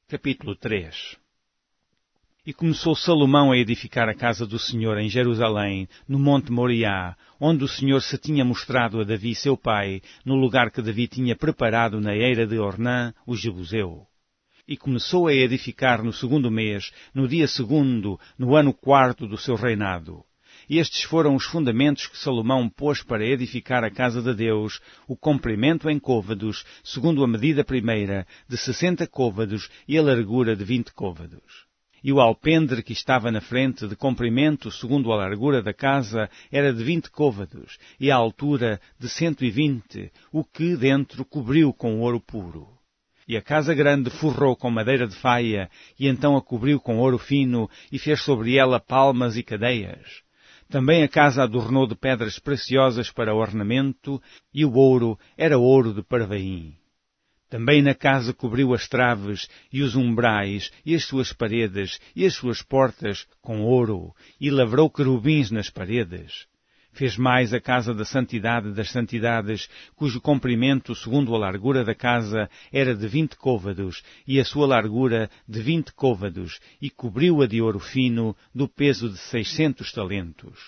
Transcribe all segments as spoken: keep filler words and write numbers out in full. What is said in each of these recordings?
Capítulo três. E começou Salomão a edificar a casa do Senhor em Jerusalém, no monte Moriá, onde o Senhor se tinha mostrado a Davi seu pai, no lugar que Davi tinha preparado na eira de Ornã, o Jebuseu. E começou a edificar no segundo mês, no dia segundo, no ano quarto do seu reinado. E estes foram os fundamentos que Salomão pôs para edificar a casa de Deus, o comprimento em côvados, segundo a medida primeira, de sessenta côvados, e a largura de vinte côvados. E o alpendre que estava na frente, de comprimento, segundo a largura da casa, era de vinte côvados, e a altura de cento e vinte, o que dentro cobriu com ouro puro. E a casa grande forrou com madeira de faia, e então a cobriu com ouro fino, e fez sobre ela palmas e cadeias. Também a casa adornou de pedras preciosas para ornamento, e o ouro era ouro de Parvaim. Também na casa cobriu as traves, e os umbrais, e as suas paredes, e as suas portas com ouro, e lavrou querubins nas paredes. Fez mais a casa da santidade das santidades, cujo comprimento, segundo a largura da casa, era de vinte côvados, e a sua largura de vinte côvados, e cobriu-a de ouro fino, do peso de seiscentos talentos.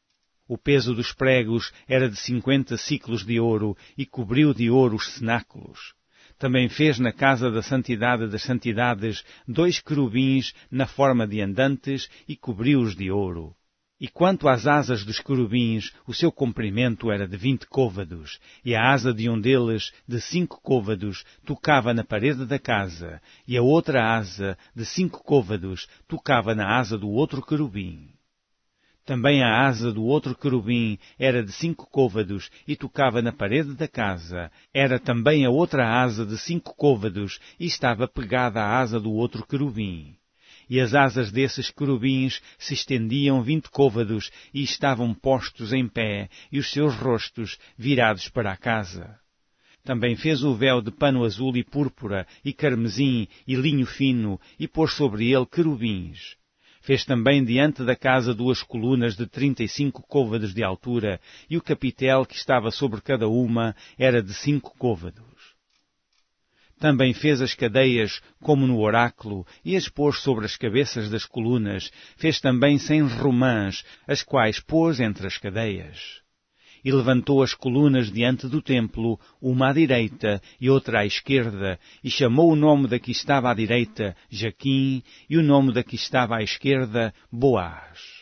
O peso dos pregos era de cinquenta siclos de ouro, e cobriu de ouro os cenáculos. Também fez na casa da santidade das santidades dois querubins na forma de andantes, e cobriu-os de ouro. E quanto às asas dos querubins, o seu comprimento era de vinte côvados, e a asa de um deles, de cinco côvados, tocava na parede da casa, e a outra asa, de cinco côvados, tocava na asa do outro querubim. Também a asa do outro querubim era de cinco côvados, e tocava na parede da casa. Era também a outra asa de cinco côvados, e estava pegada à asa do outro querubim. E as asas desses querubins se estendiam vinte côvados e estavam postos em pé, e os seus rostos virados para a casa. Também fez o véu de pano azul e púrpura, e carmesim, e linho fino, e pôs sobre ele querubins. Fez também diante da casa duas colunas de trinta e cinco côvados de altura, e o capitel que estava sobre cada uma era de cinco côvados. Também fez as cadeias, como no oráculo, e as pôs sobre as cabeças das colunas. Fez também cem romãs, as quais pôs entre as cadeias. E levantou as colunas diante do templo, uma à direita e outra à esquerda, e chamou o nome da que estava à direita, Jaquim, e o nome da que estava à esquerda, Boaz.